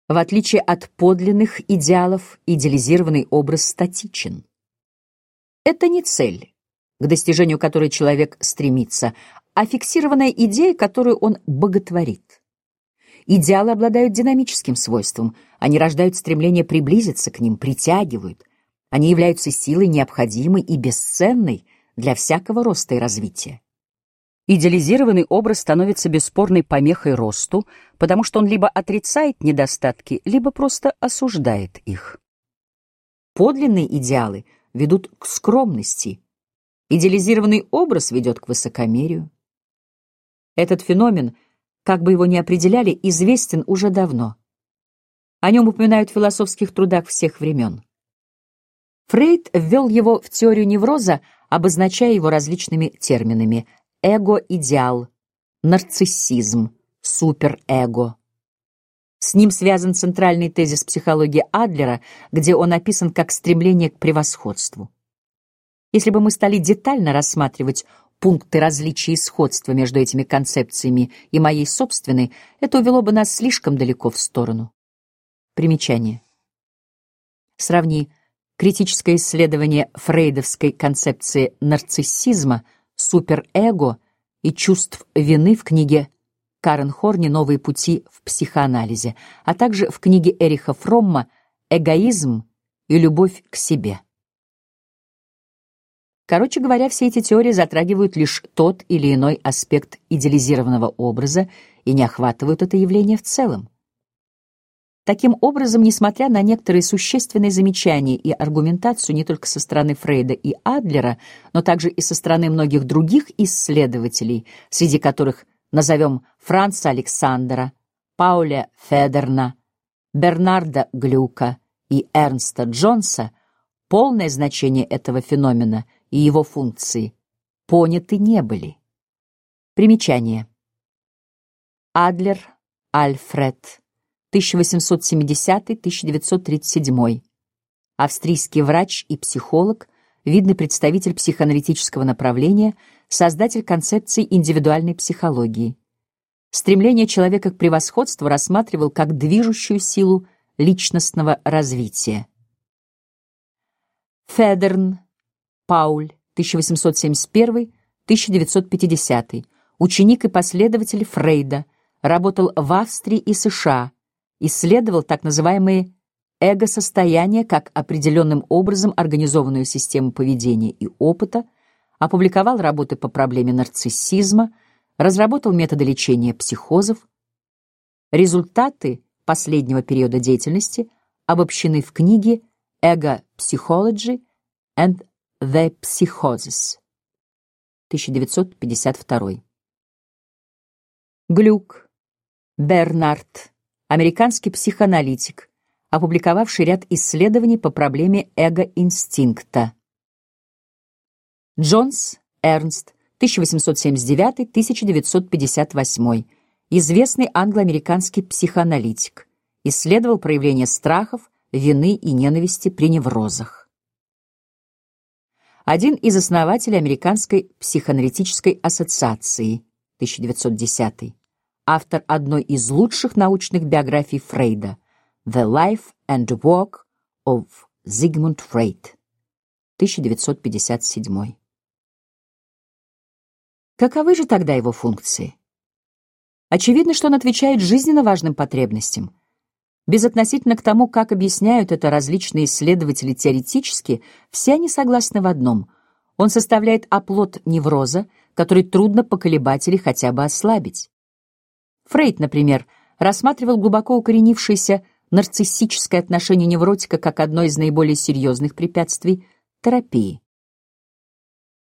В отличие от подлинных идеалов, идеализированный образ статичен. Это не цель, к достижению которой человек стремится, а фиксированная идея, которую он боготворит. Идеалы обладают динамическим свойством, они рождают стремление приблизиться к ним, притягивают. Они являются силой, необходимой и бесценной для всякого роста и развития. Идеализированный образ становится бесспорной помехой росту, потому что он либо отрицает недостатки, либо просто осуждает их. Подлинные идеалы ведут к скромности, идеализированный образ ведет к высокомерию. Этот феномен, как бы его ни определяли, известен уже давно. О нем упоминают в философских трудах всех времен. Фрейд ввел его в теорию невроза, обозначая его различными терминами: эго-идеал, нарциссизм, суперэго. С ним связан центральный тезис психологии Адлера, где он описан как стремление к превосходству. Если бы мы стали детально рассматривать пункты различия и сходства между этими концепциями и моей собственной, это увело бы нас слишком далеко в сторону. Примечание. Сравни критическое исследование фрейдовской концепции нарциссизма, суперэго и чувств вины в книге Карен Хорни «Новые пути в психоанализе», а также в книге Эриха Фромма «Эгоизм и любовь к себе». Короче говоря, все эти теории затрагивают лишь тот или иной аспект идеализированного образа и не охватывают это явление в целом. Таким образом, несмотря на некоторые существенные замечания и аргументацию не только со стороны Фрейда и Адлера, но также и со стороны многих других исследователей, среди которых назовем Франца Александера, Пауля Федерна, Бернарда Глюка и Эрнста Джонса, полное значение этого феномена и его функции поняты не были. Примечание. Адлер Альфред, 1870-1937, австрийский врач и психолог, видный представитель психоаналитического направления, создатель концепции индивидуальной психологии. Стремление человека к превосходству рассматривал как движущую силу личностного развития. Федерн Пауль, 1871-1950, ученик и последователь Фрейда, работал в Австрии и США, исследовал так называемые эго-состояния как определенным образом организованную систему поведения и опыта, опубликовал работы по проблеме нарциссизма, разработал методы лечения психозов. Результаты последнего периода деятельности обобщены в книге «Ego Psychology and the Psychosis», 1952. Глюк Бернард, американский психоаналитик, опубликовавший ряд исследований по проблеме эго-инстинкта. Джонс Эрнст, 1879-1958, известный англо-американский психоаналитик, исследовал проявления страхов, вины и ненависти при неврозах. Один из основателей Американской психоаналитической ассоциации, 1910, автор одной из лучших научных биографий Фрейда «The Life and Work of Sigmund Freud», 1957. Каковы же тогда его функции? Очевидно, что он отвечает жизненно важным потребностям. Безотносительно к тому, как объясняют это различные исследователи теоретически, все они согласны в одном: он составляет оплот невроза, который трудно поколебать или хотя бы ослабить. Фрейд, например, рассматривал глубоко укоренившееся нарциссическое отношение невротика как одно из наиболее серьезных препятствий терапии.